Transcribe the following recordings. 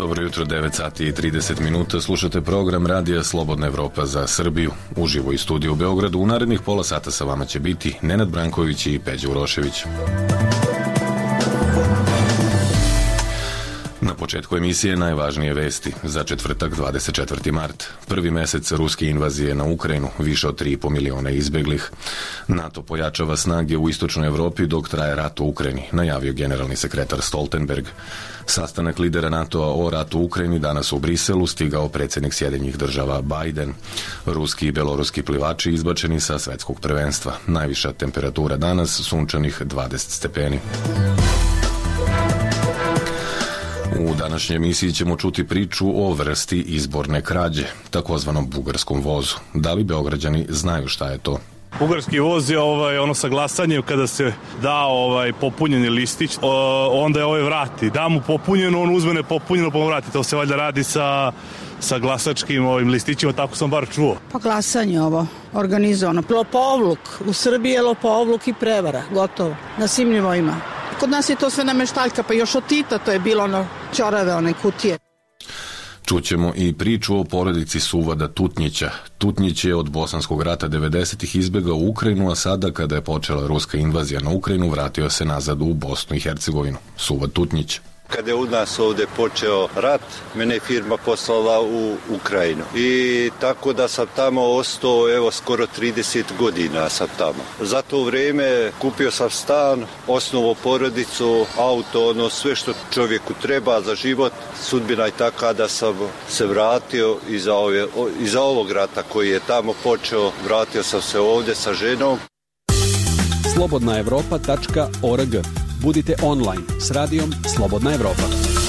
Dobro jutro, 9 sati i 30 minuta. Slušate program Radija Slobodna Evropa za Srbiju. Uživo iz studija u Beogradu. U narednih pola sata sa vama će biti Nenad Branković i Peđa Urošević. Na početku emisije najvažnije vesti za četvrtak 24. mart. Prvi mesec ruske invazije na Ukrajinu, više od 3,5 miliona izbeglih. NATO pojačava snage u istočnoj Evropi dok traje rat u Ukrajini, najavio generalni sekretar Stoltenberg. Sastanak lidera NATO-a o ratu u Ukrajini danas u Briselu stigao predsjednik Sjedinjenih država Biden. Ruski i beloruski plivači izbačeni sa svetskog prvenstva. Najviša temperatura danas sunčanih 20 stepeni. U današnjoj emisiji ćemo čuti priču o vrsti izborne krađe, takozvanom bugarskom vozu. Da li Beograđani znaju šta je to? Bugarski voz je ono sa glasanjem kada se da popunjeni listić, onda je vrati. Da mu popunjeno, on uzme nepopunjeno pa mu vrati. To se valjda radi sa glasačkim listićima, tako sam bar čuo. Pa glasanje ovo, organizovano. Lopovluk, u Srbiji je lopovluk i prevara, gotovo, na svim nivoima. Kod nas je to sve nameštaljka, pa još od Tita to je bilo ćorave, one kutije. Čućemo i priču o porodici Suvada Tutnjića. Tutnjić je od Bosanskog rata 90-ih izbjegao u Ukrajinu, a sada kada je počela ruska invazija na Ukrajinu, vratio se nazad u Bosnu i Hercegovinu. Suvad Tutnjić. Kada je u nas ovdje počeo rat, mene je firma poslala u Ukrajinu. I tako da sam tamo ostao, skoro 30 godina sam tamo. Za to vrijeme kupio sam stan, osnovao porodicu, auto, sve što čovjeku treba za život. Sudbina je taka da sam se vratio iza ovog rata koji je tamo počeo. Vratio sam se ovdje sa ženom. slobodnaevropa.org. Budite online s radijom Slobodna Evropa.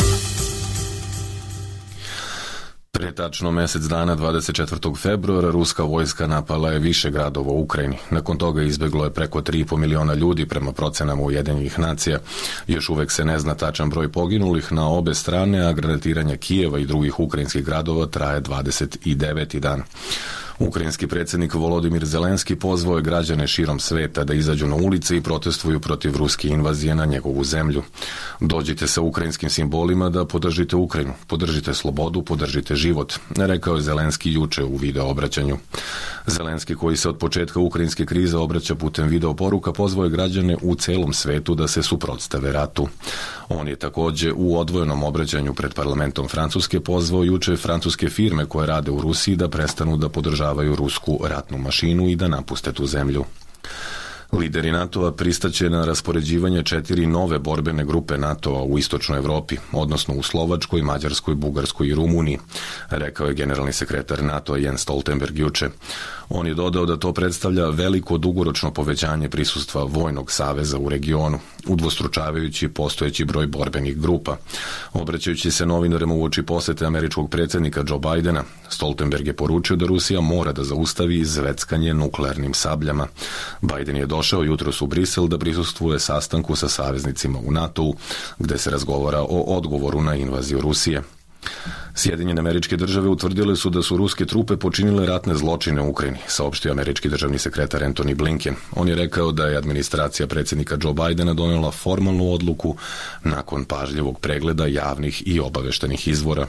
Pre tačno mesec dana, 24. februara, ruska vojska napala je više gradova u Ukrajini. Nakon toga izbeglo je preko 3,5 miliona ljudi prema procenama Ujedinjenih nacija. Još uvek se ne zna tačan broj poginulih na obe strane, a granatiranje Kijeva i drugih ukrajinskih gradova traje 29. dan. Ukrajinski predsjednik Volodimir Zelenski pozvao je građane širom sveta da izađu na ulice i protestuju protiv ruske invazije na njegovu zemlju. Dođite sa ukrajinskim simbolima da podržite Ukrajinu, podržite slobodu, podržite život, rekao je Zelenski juče u video obraćanju. Zelenski, koji se od početka ukrajinske krize obraća putem video poruka, pozvao je građane u celom svetu da se suprotstave ratu. On je također u odvojenom obraćanju pred parlamentom Francuske pozvao juče francuske firme koje rade u Rusiji da prestanu da podržavaju rusku ratnu mašinu i da napuste tu zemlju. Lideri NATO-a pristaće na raspoređivanje 4 nove borbene grupe NATO-a u istočnoj Evropi, odnosno u Slovačkoj, Mađarskoj, Bugarskoj i Rumuniji, rekao je generalni sekretar NATO-a Jens Stoltenberg juče. On je dodao da to predstavlja veliko dugoročno povećanje prisustva vojnog saveza u regionu, udvostručavajući postojeći broj borbenih grupa. Obraćajući se novinarima uoči posete američkog predsjednika Joe Bidena, Stoltenberg je poručio da Rusija mora da zaustavi zveckanje nuklearnim sabljama. Biden je došao jutros u Brisel da prisustvuje sastanku sa saveznicima u NATO-u, gde se razgovara o odgovoru na invaziju Rusije. Sjedinjene Američke Države utvrdile su da su ruske trupe počinile ratne zločine u Ukrajini, saopštio američki državni sekretar Antony Blinken. On je rekao da je administracija predsjednika Joe Bidena donijela formalnu odluku nakon pažljivog pregleda javnih i obaveštenih izvora.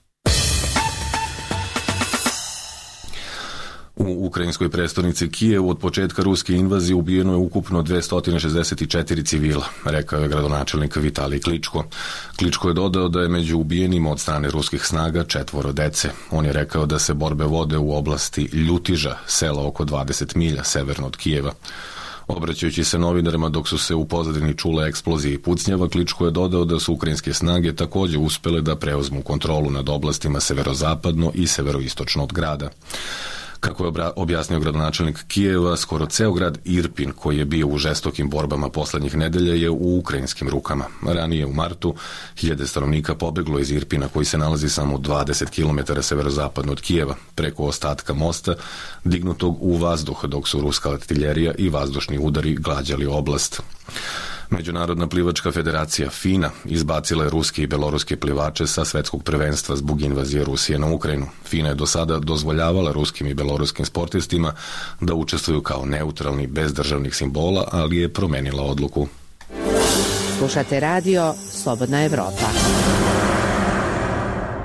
U ukrajinskoj prestonici Kijevu od početka ruske invazije ubijeno je ukupno 264 civila, rekao je gradonačelnik Vitalij Kličko. Kličko je dodao da je među ubijenima od strane ruskih snaga 4 dece. On je rekao da se borbe vode u oblasti Ljutiža, sela oko 20 milja severno od Kijeva. Obraćajući se novinarima dok su se u pozadini čule eksplozije i pucnjava, Kličko je dodao da su ukrajinske snage također uspjele da preuzmu kontrolu nad oblastima severozapadno i severoistočno od grada. Kako je objasnio gradonačelnik Kijeva, skoro ceo grad Irpin, koji je bio u žestokim borbama poslednjih nedelja, je u ukrajinskim rukama. Ranije u martu 1000 stanovnika pobeglo iz Irpina, koji se nalazi samo 20 km severozapadno od Kijeva, preko ostatka mosta dignutog u vazduh, dok su ruska artiljerija i vazdušni udari glađali oblast. Međunarodna plivačka federacija FINA izbacila je ruske i beloruske plivače sa svetskog prvenstva zbog invazije Rusije na Ukrajinu. FINA je do sada dozvoljavala ruskim i beloruskim sportistima da učestvuju kao neutralni bez državnih simbola, ali je promenila odluku. Slušate radio Slobodna Evropa.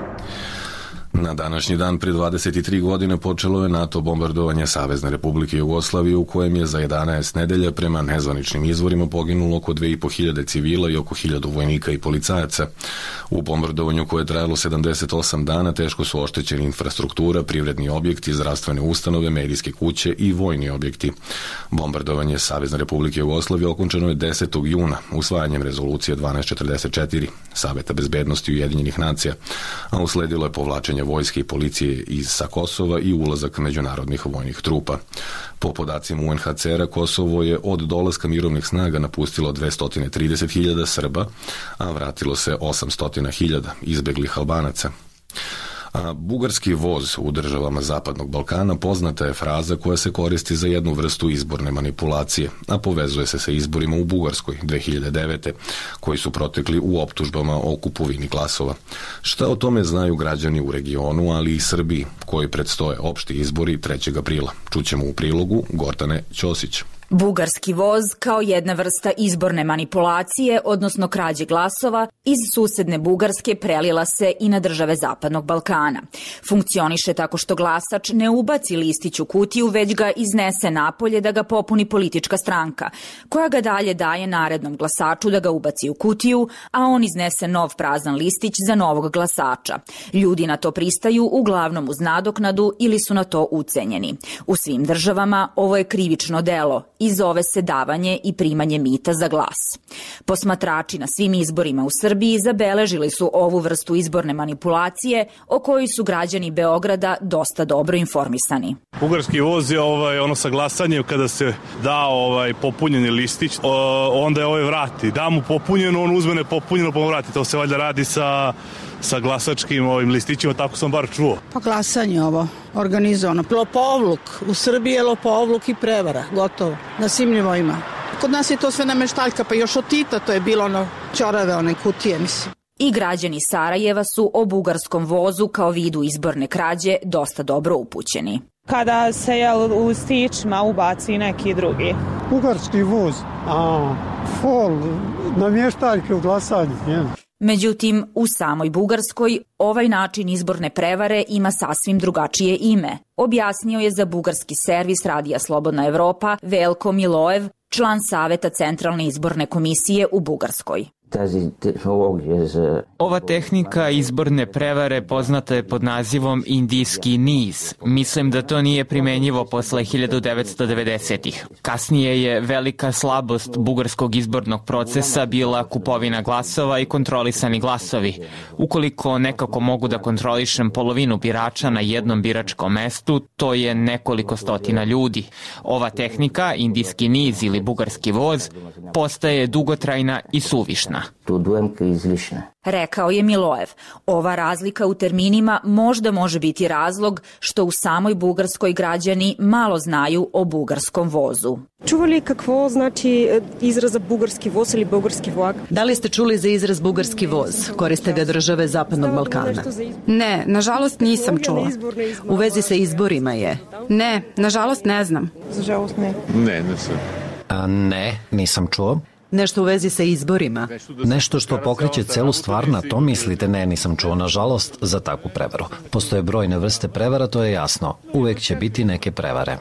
Na današnji dan pre 23 godine počelo je NATO bombardovanje Savezne Republike Jugoslavije u kojem je za 11 nedelja prema nezvaničnim izvorima poginulo oko 2500 civila i oko 1000 vojnika i policajaca. U bombardovanju koje je trajalo 78 dana teško su oštećeni infrastruktura, privredni objekti, zdravstvene ustanove, medijske kuće i vojni objekti. Bombardovanje Savezne Republike Jugoslavije okončano je 10. juna usvajanjem rezolucije 1244 Saveta bezbednosti Ujedinjenih nacija, a usledilo je povlačenje vojske i policije sa Kosova i ulazak međunarodnih vojnih trupa. Po podacima UNHCR-a, Kosovo je od dolaska mirovnih snaga napustilo 230.000 Srba, a vratilo se 800.000 izbeglih Albanaca. A bugarski voz u državama Zapadnog Balkana poznata je fraza koja se koristi za jednu vrstu izborne manipulacije, a povezuje se sa izborima u Bugarskoj 2009. koji su protekli u optužbama o kupovini glasova. Šta o tome znaju građani u regionu, ali i Srbiji, koji predstoje opšti izbori 3. aprila? Čućemo u prilogu Gordane Ćosić. Bugarski voz kao jedna vrsta izborne manipulacije, odnosno krađe glasova, iz susedne Bugarske prelila se i na države Zapadnog Balkana. Funkcioniše tako što glasač ne ubaci listić u kutiju, već ga iznese napolje da ga popuni politička stranka, koja ga dalje daje narednom glasaču da ga ubaci u kutiju, a on iznese nov prazan listić za novog glasača. Ljudi na to pristaju uglavnom uz nadoknadu ili su na to ucenjeni. U svim državama ovo je krivično delo i zove se davanje i primanje mita za glas. Posmatrači na svim izborima u Srbiji zabeležili su ovu vrstu izborne manipulacije o kojoj su građani Beograda dosta dobro informisani. Bugarski voz je ono sa glasanjem kada se da popunjeni listić, onda je vrati. Da mu popunjeno, on uzme nepopunjeno pa mu vrati. To se valjda radi sa glasačkim listićima, tako sam bar čuo. Pa glasanje ovo, organizovano. Lopovluk, u Srbiji je lopovluk i prevara, gotovo, na svim nivoima. Kod nas je to sve nameštaljka, pa još od Tita to je bilo ćorave, kutije, mislim. I građani Sarajeva su o bugarskom vozu kao vidu izborne krađe dosta dobro upućeni. Kada se u stičima ubaci neki drugi. Bugarski voz, namještaljke u glasanju, jel? Međutim, u samoj Bugarskoj ovaj način izborne prevare ima sasvim drugačije ime. Objasnio je za bugarski servis Radija Slobodna Evropa Veljko Milojev, član Saveta Centralne izborne komisije u Bugarskoj. Ova tehnika izborne prevare poznata je pod nazivom indijski niz. Mislim da to nije primenjivo posle 1990-ih. Kasnije je velika slabost bugarskog izbornog procesa bila kupovina glasova i kontrolisani glasovi. Ukoliko nekako mogu da kontrolišem polovinu birača na jednom biračkom mestu, to je nekoliko stotina ljudi. Ova tehnika, indijski niz ili bugarski voz, postaje dugotrajna i suvišna. Rekao je Milojev. Ova razlika u terminima možda može biti razlog što u samoj Bugarskoj građani malo znaju o bugarskom vozu. Čuvali kakvo znači izraza bugarski voz ili bugarski vlak? Da li ste čuli za izraz bugarski voz? Koriste ga države Zapadnog Balkana. Ne, nažalost nisam čula. U vezi sa izborima je? Ne, nažalost ne znam. Nažalost ne. Ne sam. Ne, nisam čuo. Nešto u vezi sa izborima? Nešto što pokreće celu stvar, na to mislite? Ne, nisam čuo, nažalost, za takvu prevaru. Postoje brojne vrste prevara, to je jasno. Uvek će biti neke prevare.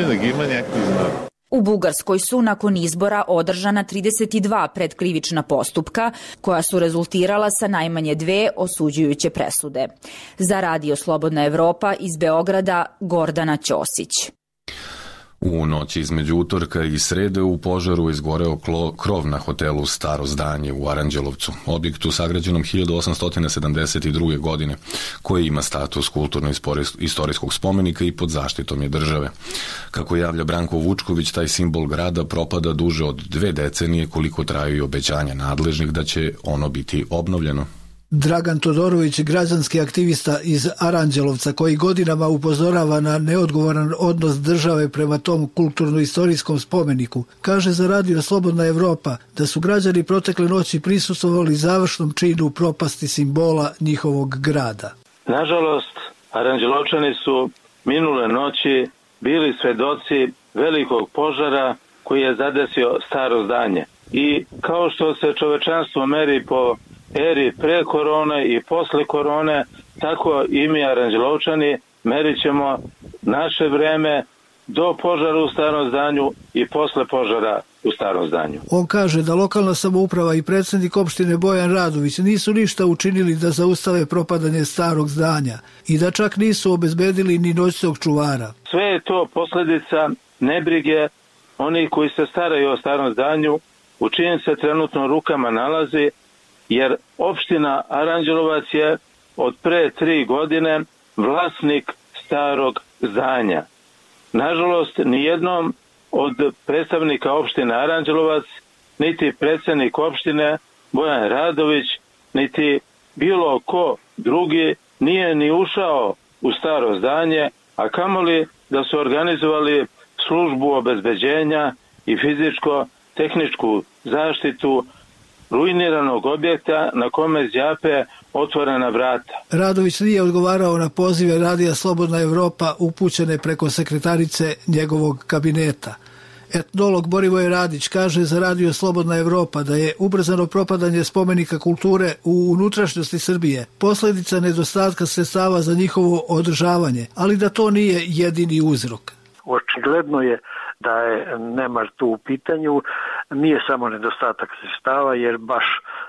U Bugarskoj su nakon izbora održana 32 predkrivična postupka koja su rezultirala sa najmanje 2 osuđujuće presude. Za Radio Slobodna Evropa iz Beograda Gordana Ćosić. U noći između utorka i srede u požaru izgoreo krov na hotelu Staro zdanje u Aranđelovcu, objektu sagrađenom 1872. godine, koji ima status kulturno-istorijskog spomenika i pod zaštitom je države. Kako javlja Branko Vučković, taj simbol grada propada duže od 2 decenije koliko traju i obećanja nadležnih da će ono biti obnovljeno. Dragan Todorović, građanski aktivista iz Aranđelovca, koji godinama upozorava na neodgovoran odnos države prema tom kulturno-istorijskom spomeniku, kaže za Radio Slobodna Evropa da su građani protekle noći prisustvovali završnom činu propasti simbola njihovog grada. Nažalost, Aranđelovčani su minule noći bili svedoci velikog požara koji je zadesio Staro zdanje. I kao što se čovečanstvo meri po eri pre korone i posle korone, tako i mi Aranđelovčani merit ćemo naše vreme do požara u Starom Zdanju i posle požara u Starom Zdanju. On kaže da lokalna samouprava i predsjednik opštine Bojan Radović nisu ništa učinili da zaustave propadanje Starog Zdanja i da čak nisu obezbedili ni noćnog čuvara. Sve je to posljedica nebrige onih koji se staraju o Starom Zdanju, u čijim se trenutno rukama nalazi, jer opština Aranđelovac je od pre 3 godine vlasnik Starog Zdanja. Nažalost, nijednom od predstavnika opštine Aranđelovac, niti predsjednik opštine Bojan Radović, niti bilo ko drugi nije ni ušao u Staro Zdanje, a kamoli da su organizovali službu obezbeđenja i fizičko-tehničku zaštitu ruiniranog objekta na kome zjape otvorena vrata. Radović nije odgovarao na pozive Radija Slobodna Evropa upućene preko sekretarice njegovog kabineta. Etnolog Borivoje Radić kaže za Radio Slobodna Evropa da je ubrzano propadanje spomenika kulture u unutrašnjosti Srbije posljedica nedostatka sredstava za njihovo održavanje, ali da to nije jedini uzrok. Očigledno je da je nemar tu u pitanju, nije samo nedostatak sredstava, jer baš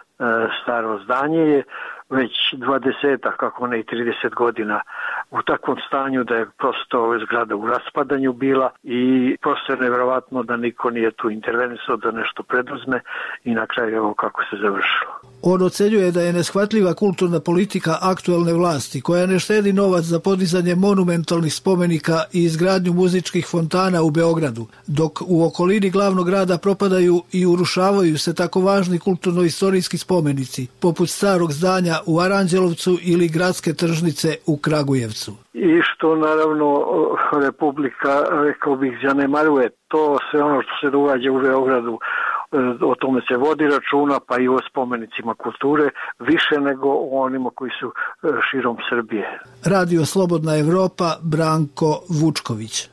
Staro Zdanje je već 20, kako ne i 30 godina u takvom stanju da je prosto zgrada u raspadanju bila i prosto je nevjerovatno da niko nije tu intervenisao da nešto preduzme i na kraju evo kako se završilo. On ocenjuje da je neshvatljiva kulturna politika aktuelne vlasti koja ne štedi novac za podizanje monumentalnih spomenika i izgradnju muzičkih fontana u Beogradu, dok u okolini glavnog grada propadaju i urušavaju se tako važni kulturno-istorijski spomenici, poput Starog Zdanja u Aranđelovcu ili gradske tržnice u Kragujevcu. I što naravno Republika, rekao bih, zanemaruje to sve ono što se događa u Beogradu, o tome se vodi računa, pa i o spomenicima kulture, više nego o onima koji su širom Srbije. Radio Slobodna Evropa, Branko Vučković.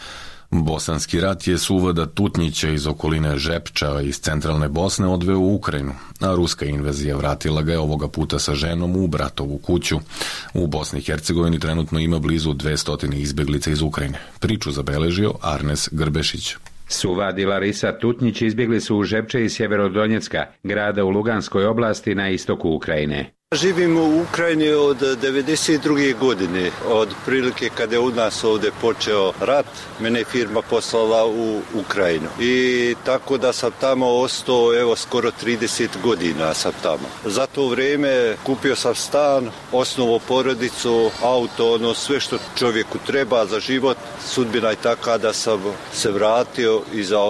Bosanski rat je suvada Tutnjića iz okoline Žepča iz centralne Bosne odveo u Ukrajinu, a ruska invazija vratila ga je ovoga puta sa ženom u bratovu kuću. U Bosni i Hercegovini trenutno ima blizu 200 izbjeglica iz Ukrajine. Priču zabeležio Arnes Grbešić. Suvad i Larisa Tutnjić izbjegli su u Žepče iz Sjeverodonjecka, grada u Luganskoj oblasti na istoku Ukrajine. Živim u Ukrajini od 1992. godine, od prilike kada je u nas ovdje počeo rat, mene je firma poslala u Ukrajinu. I tako da sam tamo ostao, evo, skoro 30 godina sam tamo. Za to vrijeme kupio sam stan, osnovao porodicu, auto, sve što čovjeku treba za život. Sudbina je taka da sam se vratio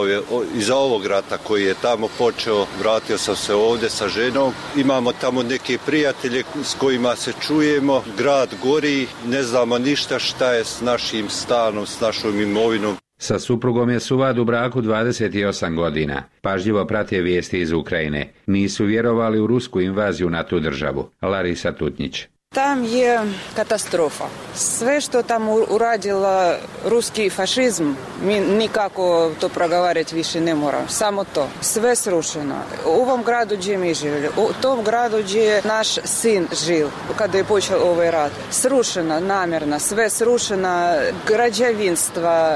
iza ovog rata koji je tamo počeo. Vratio sam se ovdje sa ženom. Imamo tamo neke prijatelje s kojima se čujemo, grad gori, ne znamo ništa šta je s našim stanom, s našom imovinom. Sa suprugom je Suvad u braku 28 godina. Pažljivo prate vijesti iz Ukrajine. Nisu vjerovali u rusku invaziju na tu državu. Larisa Tutnjić. Tam je katastrofa. Sve što tam uradila ruski fašizm, mi nikako to progovarati više ne moramo. Samo to. Sve srušeno. U ovom gradu gdje mi živjeli, u tom gradu gdje je naš sin žil, kada je počeo ovaj rat. Srušeno, namjerno, sve srušeno, građevinstva,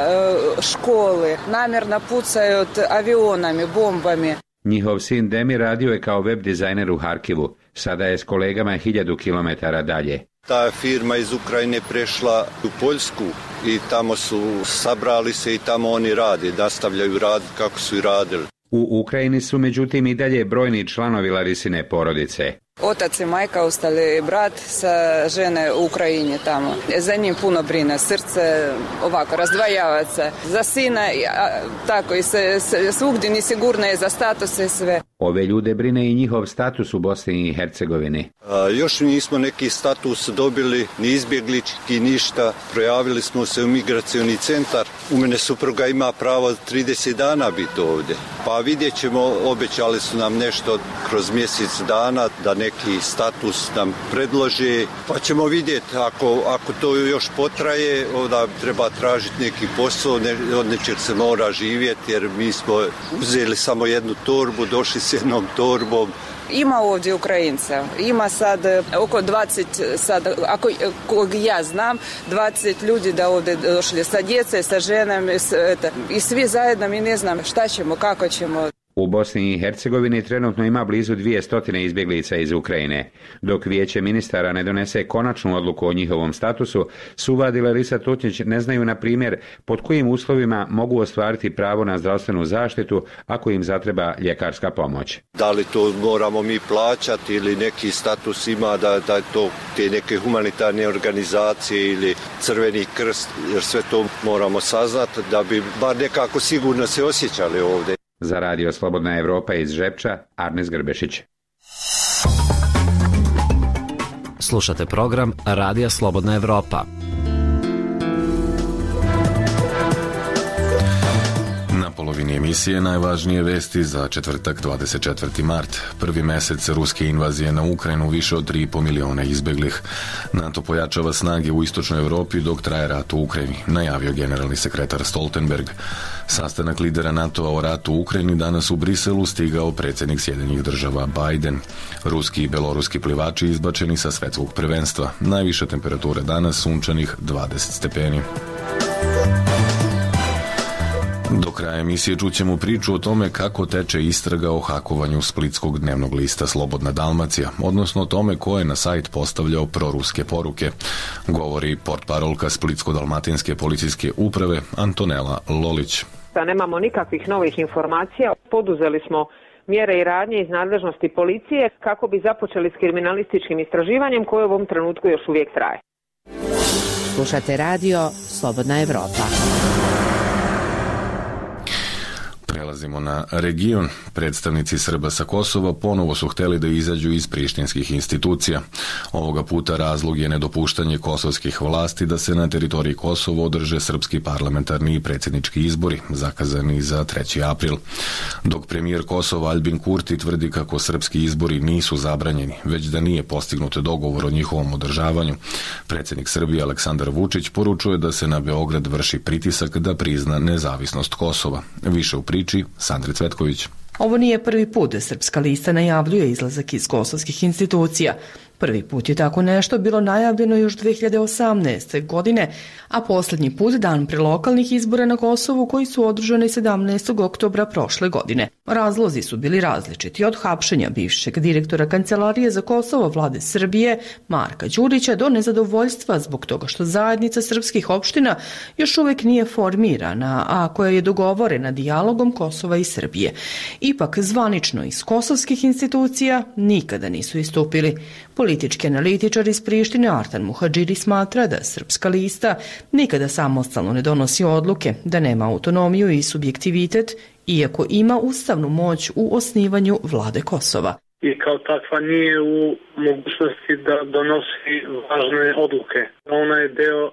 škole, namjerno pucaju avionami, bombami. Njihov sin Demir radio je kao web dizajner u Harkivu. Sada je s kolegama 1000 kilometara dalje. Ta firma iz Ukrajine prešla u Poljsku i tamo su sabrali se i tamo oni rade, nastavljaju raditi kako su i radili. U Ukrajini su međutim i dalje brojni članovi Larisine porodice. Otac i majka ostali brat sa žene u Ukrajini tamo. Za njim puno brine, srce ovako razdvajava se. Za sina tako i svugdje nesigurno je za statuse i sve. Ove ljude brine i njihov status u Bosni i Hercegovini. Još nismo neki status dobili, ni izbjeglički, ništa. Projavili smo se u migracioni centar. U mene supruga ima pravo 30 dana biti ovdje. Pa vidjet ćemo, obećali su nam nešto kroz mjesec dana da neki status nam predlože. Pa ćemo vidjeti, ako to još potraje, onda treba tražiti neki posao, od nečeg se mora živjeti, jer mi smo uzeli samo jednu torbu, došli s jednom torbom Ima ovdje Ukrajinca, ima sad oko 20, sad, ako kog ja znam, 20 ljudi da ovdje došli sa djece, sa ženama i svi zajedno mi ne znam šta ćemo, kako ćemo. U Bosni i Hercegovini trenutno ima blizu 200 izbjeglica iz Ukrajine. Dok vijeće ministara ne donese konačnu odluku o njihovom statusu, Suvad i Larisa Tutnić ne znaju, na primjer, pod kojim uslovima mogu ostvariti pravo na zdravstvenu zaštitu ako im zatreba ljekarska pomoć. Da li to moramo mi plaćati ili neki status ima da to te neke humanitarne organizacije ili Crveni krst, jer sve to moramo saznati da bi bar nekako sigurno se osjećali ovdje. Za Radio Slobodna Evropa iz Žepča, Arnes Grbešić. Slušate program Radija Slobodna Evropa. Na polovini emisije najvažnije vesti za četvrtak 24. mart. Prvi mesec ruske invazije na Ukrajinu, više od 3,5 miliona izbeglih. NATO pojačava snage u istočnoj Evropi dok traje rat u Ukrajini, najavio generalni sekretar Stoltenberg. Sastanak lidera NATO-a o ratu u Ukrajini danas u Briselu stigao predsjednik Sjedinjenih država Biden. Ruski i beloruski plivači izbačeni sa svetskog prvenstva. Najviše temperature danas sunčanih 20 stepeni. Do kraja emisije čućemo priču o tome kako teče istraga o hakovanju splitskog dnevnog lista Slobodna Dalmacija, odnosno o tome ko je na sajt postavljao proruske poruke, govori portparolka Splitsko-dalmatinske policijske uprave Antonela Lolić. Nemamo nikakvih novih informacija. Poduzeli smo mjere i radnje iz nadležnosti policije kako bi započeli s kriminalističkim istraživanjem koje u ovom trenutku još uvijek traje. Slušate radio Slobodna Evropa. Prelazimo na region. Predstavnici Srba sa Kosova ponovo su hteli da izađu iz prištinskih institucija. Ovoga puta razlog je nedopuštanje kosovskih vlasti da se na teritoriji Kosova održe srpski parlamentarni i predsjednički izbori, zakazani za 3. april. Dok premijer Kosova Albin Kurti tvrdi kako srpski izbori nisu zabranjeni, već da nije postignut dogovor o njihovom održavanju, predsjednik Srbije Aleksandar Vučić poručuje da se na Beograd vrši pritisak da prizna nezavisnost Kosova. Više u priči Sandra Cvetković. Ovo nije prvi put da Srpska lista najavljuje izlazak iz kosovskih institucija. Prvi put je tako nešto bilo najavljeno još 2018. godine, a posljednji put dan pre lokalnih izbora na Kosovu koji su održani 17. oktobra prošle godine. Razlozi su bili različiti, od hapšenja bivšeg direktora Kancelarije za Kosovo Vlade Srbije Marka Đurića do nezadovoljstva zbog toga što zajednica srpskih opština još uvijek nije formirana, a koja je dogovorena dijalogom Kosova i Srbije. Ipak zvanično iz kosovskih institucija nikada nisu istupili. Politički analitičar iz Prištine Artan Muhadžiri smatra da Srpska lista nikada samostalno ne donosi odluke, da nema autonomiju i subjektivitet, iako ima ustavnu moć u osnivanju vlade Kosova. I kao takva nije u mogućnosti da donosi važne odluke. Ona je deo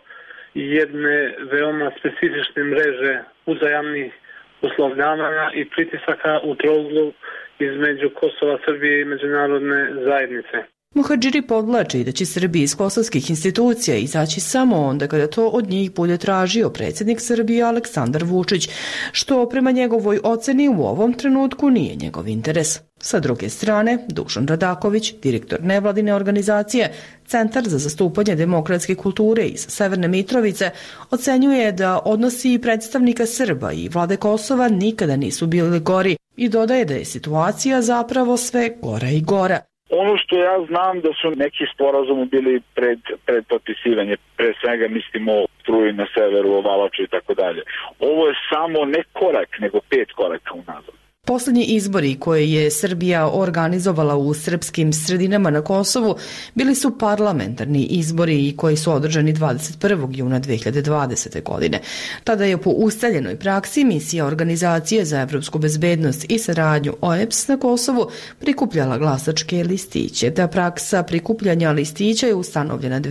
jedne veoma specifične mreže uzajamnih uslovljavanja i pritisaka u trouglu između Kosova, Srbije i međunarodne zajednice. Muhadžiri podvlači da će Srbiji iz kosovskih institucija izaći samo onda kada to od njih bude tražio predsjednik Srbije Aleksandar Vučić, što prema njegovoj oceni u ovom trenutku nije njegov interes. Sa druge strane, Dušan Radaković, direktor nevladine organizacije Centar za zastupanje demokratske kulture iz Severne Mitrovice, ocenjuje da odnosi predstavnika Srba i vlade Kosova nikada nisu bili gori i dodaje da je situacija zapravo sve gora i gora. Ono što ja znam da su neki sporazumi bili pred potpisivanje, pre svega mislimo o struji na severu, o Valaču i tako dalje. Ovo je samo ne korak, nego 5 koraka unazad. Posljednji izbori koje je Srbija organizovala u srpskim sredinama na Kosovu bili su parlamentarni izbori koji su održani 21. juna 2020. godine. Tada je po ustaljenoj praksi misija Organizacije za evropsku bezbednost i saradnju OEBS na Kosovu prikupljala glasačke listiće. Ta praksa prikupljanja listića je ustanovljena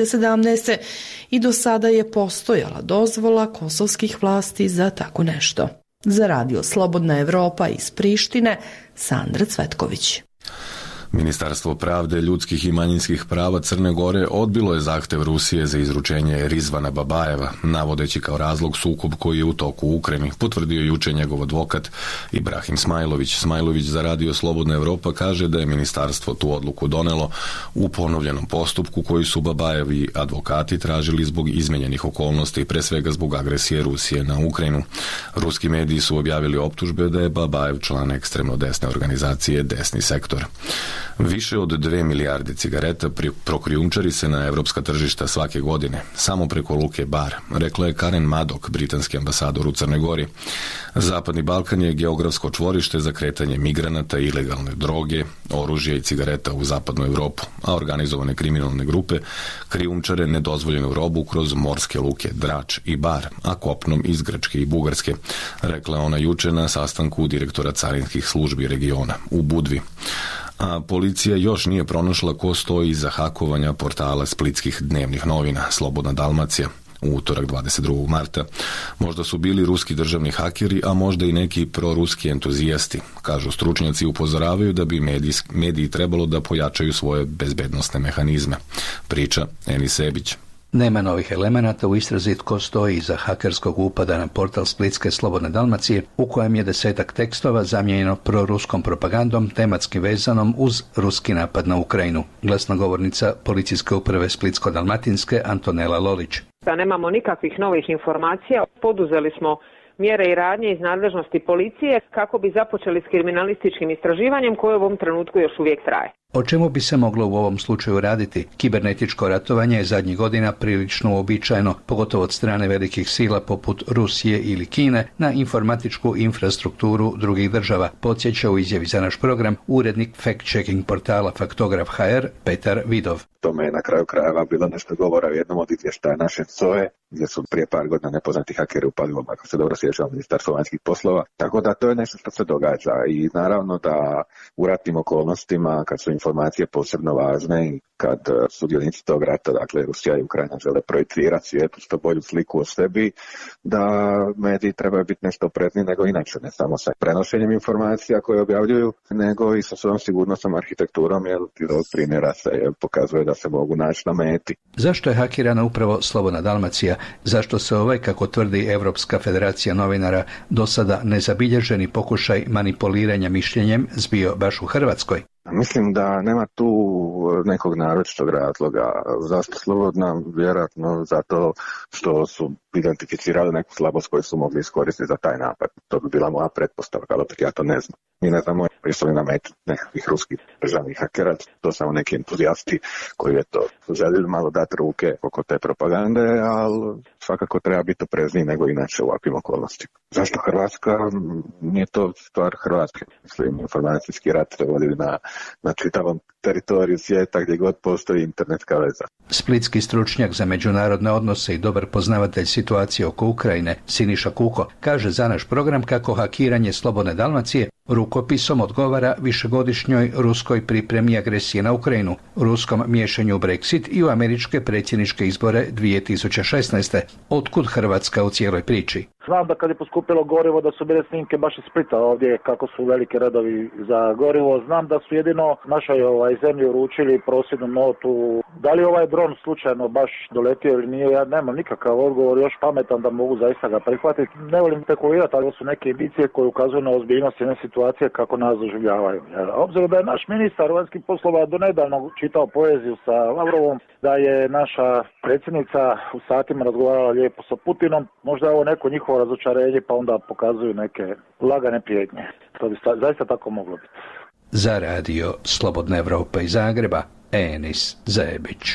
2017. i do sada je postojala dozvola kosovskih vlasti za tako nešto. Za radio Slobodna Evropa iz Prištine, Sandra Cvetković. Ministarstvo pravde, ljudskih i manjinskih prava Crne Gore odbilo je zahtev Rusije za izručenje Rizvana Babajeva, navodeći kao razlog sukob koji je u toku u Ukrajini, potvrdio juče njegov advokat Ibrahim Smajlović. Smajlović za Radio Slobodna Evropa kaže da je ministarstvo tu odluku donelo u ponovljenom postupku koji su Babajevi advokati tražili zbog izmenjenih okolnosti, pre svega zbog agresije Rusije na Ukrajinu. Ruski mediji su objavili optužbe da je Babajev član ekstremno desne organizacije Desni sektor. Više od 2 milijarde cigareta prokrijumčari se na evropska tržišta svake godine, samo preko luke Bar, rekla je Karen Madok, britanski ambasador u Crnoj Gori. Zapadni Balkan je geografsko čvorište za kretanje migranata, ilegalne droge, oružja i cigareta u zapadnu Evropu, a organizovane kriminalne grupe krijumčare nedozvoljenu robu kroz morske luke Drač i Bar, a kopnom iz Grčke i Bugarske, rekla ona juče na sastanku direktora carinskih službi regiona u Budvi. A policija još nije pronašla ko stoji iza hakovanja portala splitskih dnevnih novina Slobodna Dalmacija u utorak 22. marta. Možda su bili ruski državni hakeri, a možda i neki proruski entuzijasti. Kažu stručnjaci, upozoravaju da bi mediji trebalo da pojačaju svoje bezbednosne mehanizme. Priča Enis Sebić. Nema novih elemenata u istrazi tko stoji iza hakerskog upada na portal Splitske Slobodne Dalmacije, u kojem je 10-ak tekstova zamijenjeno proruskom propagandom tematski vezanom uz ruski napad na Ukrajinu. Glasnogovornica Policijske uprave Splitsko-dalmatinske Antonela Lolić. Da nemamo nikakvih novih informacija, poduzeli smo mjere i radnje iz nadležnosti policije kako bi započeli s kriminalističkim istraživanjem koje u ovom trenutku još uvijek traje. O čemu bi se moglo u ovom slučaju raditi? Kibernetičko ratovanje je zadnjih godina prilično uobičajeno, pogotovo od strane velikih sila poput Rusije ili Kine, na informatičku infrastrukturu drugih država, podsjeća u izjavi za naš program urednik fact-checking portala Faktograf HR Petar Vidov. Tome je na kraju krajeva bilo nešto govora u jednom od izvještaja naše SOE, gdje su prije par godina nepoznati hakeri upali, ako se dobro sjećam, Ministarstvo vanjskih poslova. Tako da to je nešto što se događa i naravno da u ratnim okolnostima, kad su informacije posebno važne i kad sudionici tog rata, dakle Rusija i Ukrajina, žele projicirati svijetu što bolju sliku o sebi, da mediji trebaju biti nešto oprezniji nego inače, ne samo sa prenošenjem informacija koje objavljuju, nego i sa svojom sigurnosnom arhitekturom, jer iz ovog primjera se pokazuje da se mogu naći na meti. Zašto je hakirana upravo Slobodna Dalmacija? Zašto se ovaj, kako tvrdi Europska federacija novinara, do sada nezabilježeni pokušaj manipuliranja mišljenjem zbio baš u Hrvatskoj? Mislim da nema tu nekog naročitog razloga. Zašto Slobodna? Vjerojatno zato što su identificirali neku slabost koju su mogli iskoristiti za taj napad. To bi bila moja pretpostavka, ali opet ja to ne znam. Mi ne znamo jesu li na metu nekakvih ruskih državnih hakera, to samo neki entuzijasti koji je to željeli malo dati ruke oko te propagande, ali svakako treba biti oprezniji nego inače u ovakvim okolnostima. Zašto Hrvatska? Nije to stvar Hrvatske. Mislim, informacijski rat se vodi na čitavom teritoriju svijeta gdje god postoji internetska veza. Splitski stručnjak za međunarodne odnose i dobar poznavatelj situacije oko Ukrajine, Siniša Kuko, kaže za naš program kako hakiranje Slobodne Dalmacije rukopisom odgovara višegodišnjoj ruskoj pripremi agresije na Ukrajinu, ruskom miješanju u Brexit i u američke predsjedničke izbore 2016. Otkud Hrvatska u cijeloj priči? Znam da kad je poskupilo gorivo da su bile snimke baš iz Splita ovdje kako su velike redovi za gorivo. Znam da su jedino našoj zemlji uručili prosvjednu notu. Da li ovaj dron slučajno baš doletio ili nije, ja nemam nikakav odgovor još pametan da mogu zaista ga prihvatiti. Ne volim spekulirati, ali su neke indicije koje ukazuju na ozbiljnost jedne situacije kako nas doživljavaju. Obzirom da je naš ministar vanjskih poslova donedavno čitao poeziju sa Lavrovom, da je naša predsjednica u satima razgovarala lijepo sa Putinom, možda je ovo neko njihovo razočarenje pa onda pokazuju neke lagane prijetnje. To bi zaista tako moglo biti. Za Radio Slobodna Evropa iz Zagreba, Enis Zebić.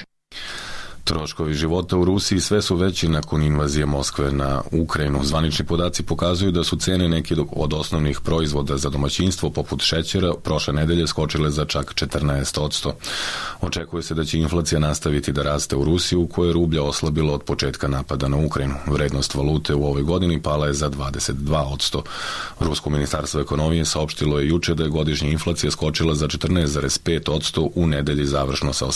Troškovi života u Rusiji sve su veći nakon invazije Moskve na Ukrajinu. Zvanični podaci pokazuju da su cene nekih od osnovnih proizvoda za domaćinstvo, poput šećera, prošle nedelje skočile za čak 14%. Očekuje se da će inflacija nastaviti da raste u Rusiji, u kojoj je rublja oslabilo od početka napada na Ukrajinu. Vrednost valute u ovoj godini pala je za 22%. Rusko ministarstvo ekonomije saopštilo je juče da je godišnja inflacija skočila za 14,5% u nedelji završno sa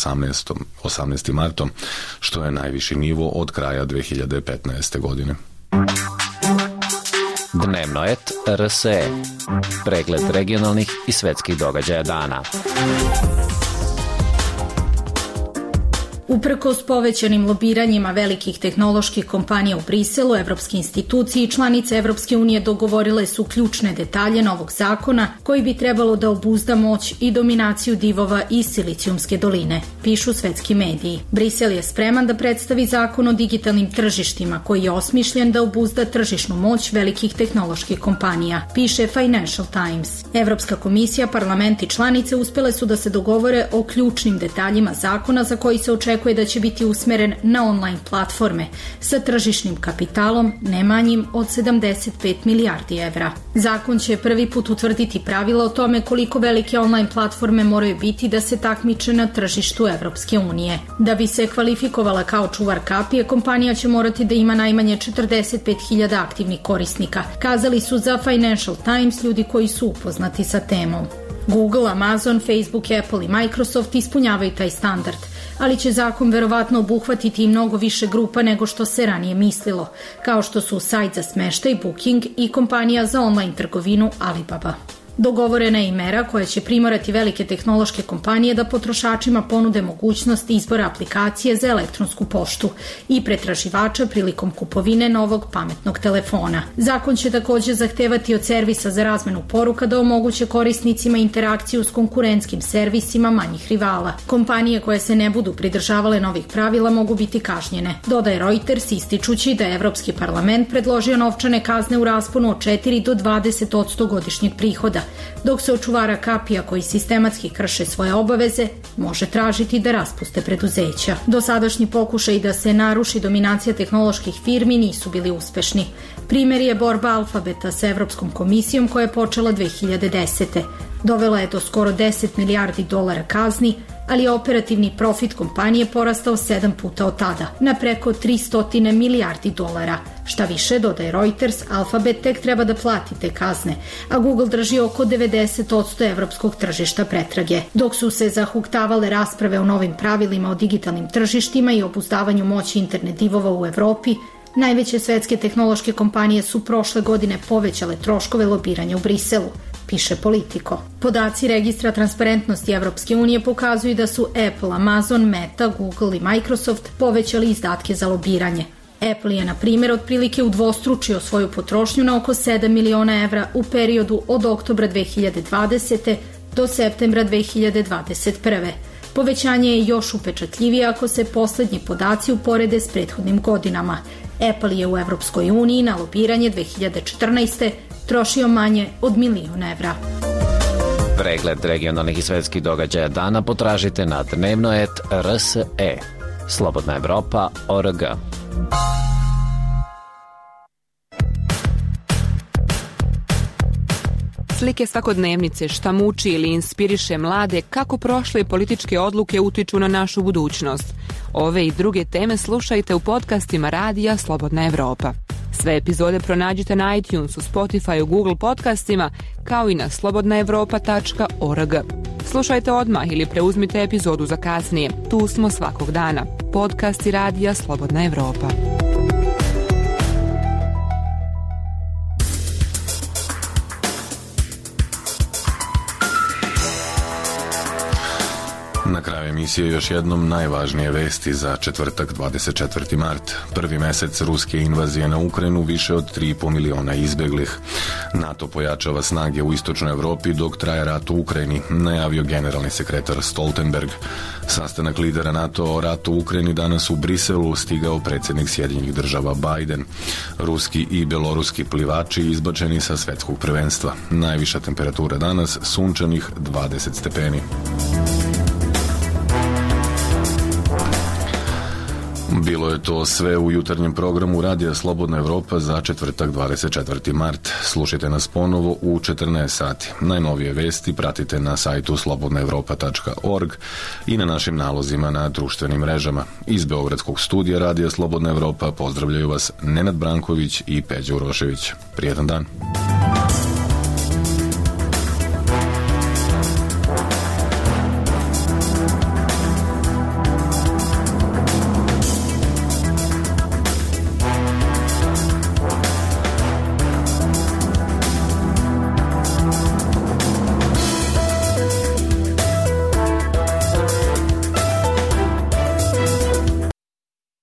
18. martom, što je najviši nivo od kraja 2015. godine. Dnevnoet.rs. Pregled regionalnih i svetskih događaja dana. Uprkos povećanim lobiranjima velikih tehnoloških kompanija u Briselu, evropske institucije i članice Evropske unije dogovorile su ključne detalje novog zakona koji bi trebalo da obuzda moć i dominaciju divova iz Silicijumske doline, pišu svetski mediji. Brisel je spreman da predstavi zakon o digitalnim tržištima koji je osmišljen da obuzda tržišnu moć velikih tehnoloških kompanija, piše Financial Times. Evropska komisija, parlament i članice uspele su da se dogovore o ključnim detaljima zakona za koji se očekuje da će biti usmeren na online platforme sa tržišnim kapitalom ne manjim od 75 milijardi evra. Zakon će prvi put utvrditi pravila o tome koliko velike online platforme moraju biti da se takmiče na tržištu Evropske unije. Da bi se kvalifikovala kao čuvar kapije, kompanija će morati da ima najmanje 45.000 aktivnih korisnika, kazali su za Financial Times ljudi koji su upoznati sa temom. Google, Amazon, Facebook, Apple i Microsoft ispunjavaju taj standard, ali će zakon verovatno obuhvatiti i mnogo više grupa nego što se ranije mislilo, kao što su sajt za smeštaj Booking i kompanija za online trgovinu Alibaba. Dogovorena je i mera koja će primorati velike tehnološke kompanije da potrošačima ponude mogućnost izbora aplikacije za elektronsku poštu i pretraživača prilikom kupovine novog pametnog telefona. Zakon će također zahtevati od servisa za razmenu poruka da omoguće korisnicima interakciju s konkurentskim servisima manjih rivala. Kompanije koje se ne budu pridržavale novih pravila mogu biti kažnjene, dodaje Reuters ističući da je Evropski parlament predložio novčane kazne u rasponu od 4 do 20% godišnjeg prihoda, dok se od čuvara kapija koji sistematski krše svoje obaveze može tražiti da raspuste preduzeća. Dosadašnji pokušaj da se naruši dominacija tehnoloških firmi nisu bili uspešni. Primjer je borba Alfabeta sa Evropskom komisijom koja je počela 2010. Dovela je do skoro 10 milijardi dolara kazni, ali je operativni profit kompanije porastao 7 puta od tada, na preko 300 milijardi dolara. Šta više, dodaje Reuters, Alphabet tek treba da plati te kazne, a Google drži oko 90% evropskog tržišta pretrage. Dok su se zahuktavale rasprave o novim pravilima o digitalnim tržištima i obuzdavanju moći internet divova u Evropi, najveće svetske tehnološke kompanije su prošle godine povećale troškove lobiranja u Briselu, piše Politico. Podaci registra transparentnosti Evropske unije pokazuju da su Apple, Amazon, Meta, Google i Microsoft povećali izdatke za lobiranje. Apple je, na primjer, otprilike udvostručio svoju potrošnju na oko 7 miliona evra u periodu od oktobra 2020. do septembra 2021. Povećanje je još upečatljivije ako se poslednji podaci uporede s prethodnim godinama. Apple je u Evropskoj uniji na lobiranje 2014. trošio manje od $1 milion. Pregled regionalnih i svetskih događaja dana potražite na Dnevnoet.rs. Slobodna Evropa.org. Slike svakodnevnice, šta muči ili inspiriše mlade, kako prošle političke odluke utiču na našu budućnost. Ove i druge teme slušajte u podcastima radija Slobodna Evropa. Sve epizode pronađite na iTunesu, Spotifyu, Google podcastima, kao i na slobodnaevropa.org. Slušajte odmah ili preuzmite epizodu za kasnije. Tu smo svakog dana. Podcasti radija Slobodna Evropa. Na kraju emisije još jednom najvažnije vesti za četvrtak 24. mart. Prvi mesec ruske invazije na Ukrajinu, više od 3,5 miliona izbeglih. NATO pojačava snage u istočnoj Evropi dok traje rat u Ukrajini, najavio generalni sekretar Stoltenberg. Sastanak lidera NATO o ratu u Ukrajini danas u Briselu stigao predsjednik Sjedinjenih država Biden. Ruski i beloruski plivači izbačeni sa svetskog prvenstva. Najviša temperatura danas sunčanih 20 stepeni. Bilo je to sve u jutarnjem programu Radija Slobodna Evropa za četvrtak 24. mart. Slušajte nas ponovo u 14 sati. Najnovije vesti pratite na sajtu slobodnaevropa.org i na našim nalozima na društvenim mrežama. Iz Beogradskog studija Radija Slobodna Evropa pozdravljaju vas Nenad Branković i Peđa Urošević. Prijetan dan.